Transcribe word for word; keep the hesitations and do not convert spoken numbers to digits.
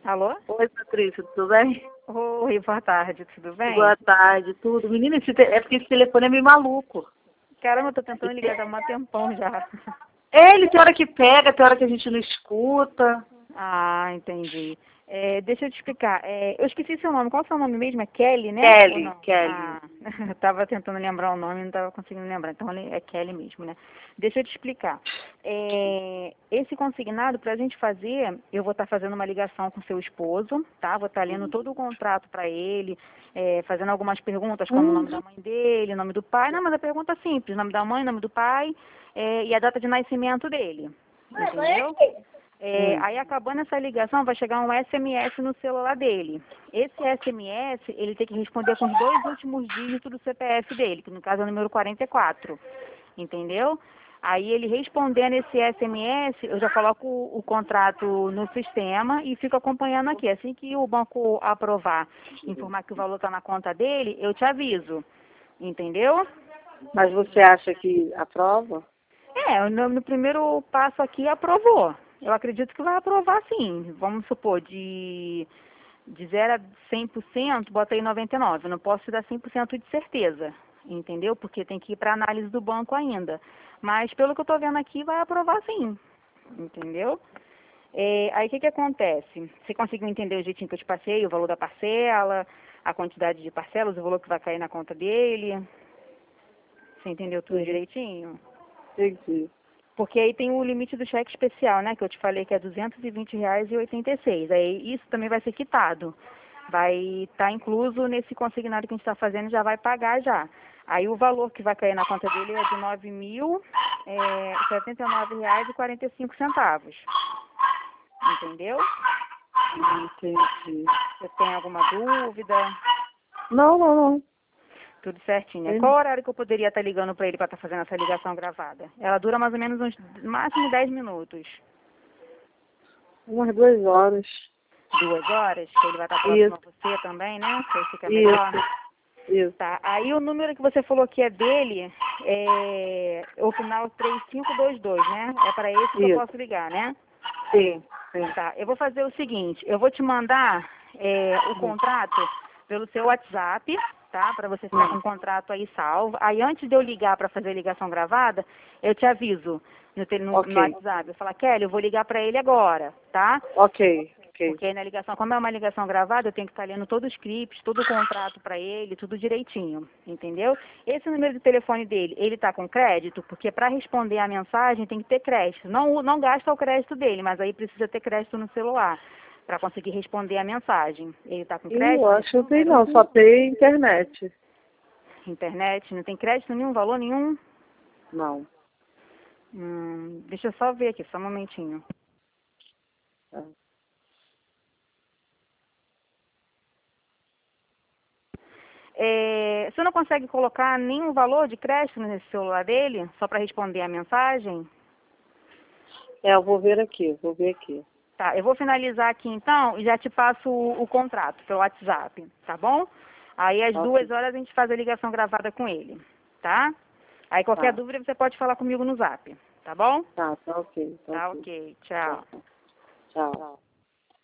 Alô? Oi, Patrícia, tudo bem? Oi, boa tarde, tudo bem? Boa tarde, tudo. Menina, esse te... é porque esse telefone é meio maluco. Caramba, eu tô tentando ligar há um tempão já. É, ele tem hora que pega, tem hora que a gente não escuta. Ah, entendi. É, deixa eu te explicar. É, eu esqueci seu nome. Qual é o seu nome mesmo? É Kelly, né? Ou Kelly, não? Kelly. Ah, eu tava tentando lembrar o nome e não tava conseguindo lembrar. Então é Kelly mesmo, né? Deixa eu te explicar. É, esse consignado, pra gente fazer, eu vou estar fazendo uma ligação com seu esposo, tá? Vou estar lendo todo o contrato para ele, é, fazendo algumas perguntas, como o nome da mãe dele, o nome do pai. Não, mas a pergunta é simples. Nome da mãe, nome do pai é, e a data de nascimento dele. Entendeu? É, Hum. aí, acabando essa ligação, vai chegar um S M S no celular dele. Esse S M S, ele tem que responder com os dois últimos dígitos do C P F dele, que no caso é o número quarenta e quatro. Entendeu? Aí, ele respondendo esse S M S, eu já coloco o, o contrato no sistema e fico acompanhando aqui. Assim que o banco aprovar, informar que o valor está na conta dele, eu te aviso. Entendeu? Mas você acha que aprova? É, no, no primeiro passo aqui aprovou. Eu acredito que vai aprovar sim. Vamos supor, de, de zero a cem por cento, bota aí noventa e nove por cento. Não posso te dar cem por cento de certeza, entendeu? Porque tem que ir para análise do banco ainda. Mas pelo que eu estou vendo aqui, vai aprovar sim, entendeu? É, aí o que, que acontece? Você conseguiu entender o jeitinho que eu te passei, o valor da parcela, a quantidade de parcelas, o valor que vai cair na conta dele? Você entendeu tudo Sim, direitinho? entendi. Porque aí tem o limite do cheque especial, né? Que eu te falei que é duzentos e vinte reais e oitenta e seis. Aí isso também vai ser quitado. Vai estar incluso nesse consignado que a gente está fazendo, já vai pagar já. Aí o valor que vai cair na conta dele é de nove mil e setenta e nove reais e quarenta e cinco centavos. Entendeu? Entendi. Você tem alguma dúvida? Não, não, não. Tudo certinho, né? Tem Qual horário que eu poderia estar ligando para ele para estar fazendo essa ligação gravada? Ela dura mais ou menos uns, máximo dez minutos. umas duas horas. Duas horas, que ele vai estar próximo a Isso, você também, né? Que aí fica melhor. isso, isso. Tá, aí o número que você falou que é dele é o final três cinco dois dois, né? É para esse que eu Isso. posso ligar, né? Sim, sim. Tá, eu vou fazer o seguinte, eu vou te mandar é, o contrato pelo seu WhatsApp, tá? Para você ficar com o contrato aí salvo. Aí antes de eu ligar para fazer a ligação gravada, eu te aviso no, tele- no, no Ok, WhatsApp. Eu falo, Kelly, eu vou ligar para ele agora, tá? ok, ok. Porque aí na ligação, como é uma ligação gravada, eu tenho que estar lendo todo o script, todo o contrato para ele, tudo direitinho, entendeu? Esse número de telefone dele, ele está com crédito, porque para responder a mensagem tem que ter crédito. Não, não gasta o crédito dele, mas aí precisa ter crédito no celular para conseguir responder a mensagem. Ele está com E eu crédito acho nesse que não tem número? não, só tem internet. Internet, não tem crédito nenhum, valor nenhum? Não. Hum, deixa eu só ver aqui, só um momentinho. É. É, você não consegue colocar nenhum valor de crédito nesse celular dele, só para responder a mensagem? É, eu vou ver aqui, vou ver aqui. Tá, eu vou finalizar aqui então e já te passo o, o contrato pelo WhatsApp, tá bom? Aí às duas Ok, horas a gente faz a ligação gravada com ele, tá? Aí qualquer tá. dúvida você pode falar comigo no Zap, tá bom? Tá, tá ok, tá Tá ok. ok, Tá, tchau. tchau.